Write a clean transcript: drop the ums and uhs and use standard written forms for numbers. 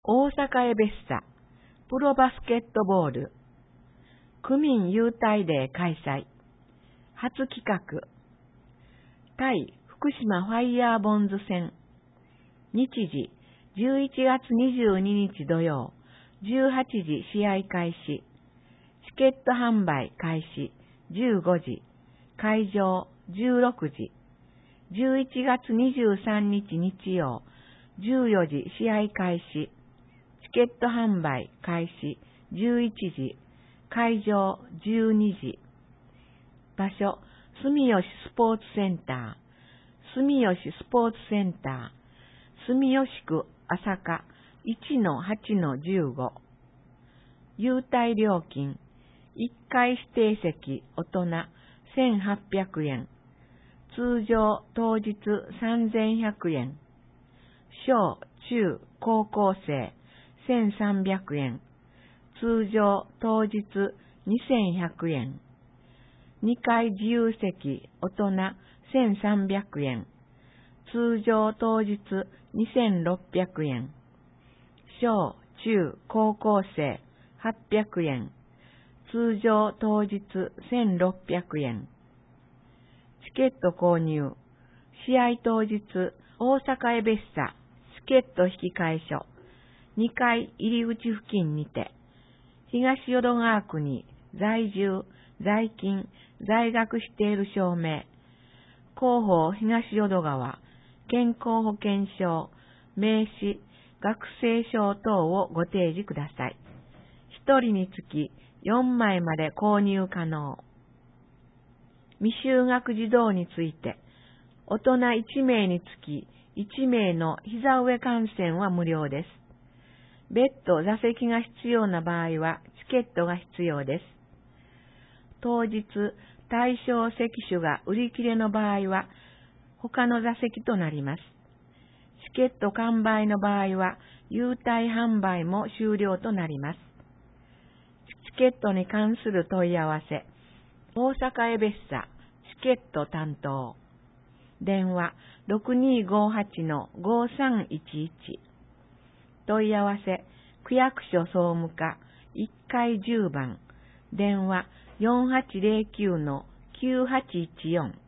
大阪エベッサプロバスケットボール区民優待デー開催。初企画対福島ファイヤーボンズ戦。日時11月22日土曜18時試合開始。チケット販売開始15時。会場16時。11月23日日曜14時試合開始。チケット販売開始11時。会場12時。場所住吉スポーツセンター。住吉スポーツセンター。住吉区朝霞 1-8-15。優待料金1回指定席大人1800円。通常当日3100円。小中高校生1300円。通常当日2100円。2回自由席大人1300円。通常当日2600円。小中高校生800円。通常当日1600円。チケット購入。試合当日、大阪エベッサチケット引換所2階入り口付近にて、東淀川区に在住、在勤、在学している証明、広報東淀川、健康保険証、名刺、学生証等をご提示ください。1人につき4枚まで購入可能。未就学児童について、大人1名につき1名の膝上観戦は無料です。別途座席が必要な場合はチケットが必要です。当日、対象席種が売り切れの場合は他の座席となります。チケット完売の場合は優待販売も終了となります。チケットに関する問い合わせ、大阪エベッサチケット担当。電話 6258-5311。問い合わせ、区役所総務課1階10番。電話 4809-9814。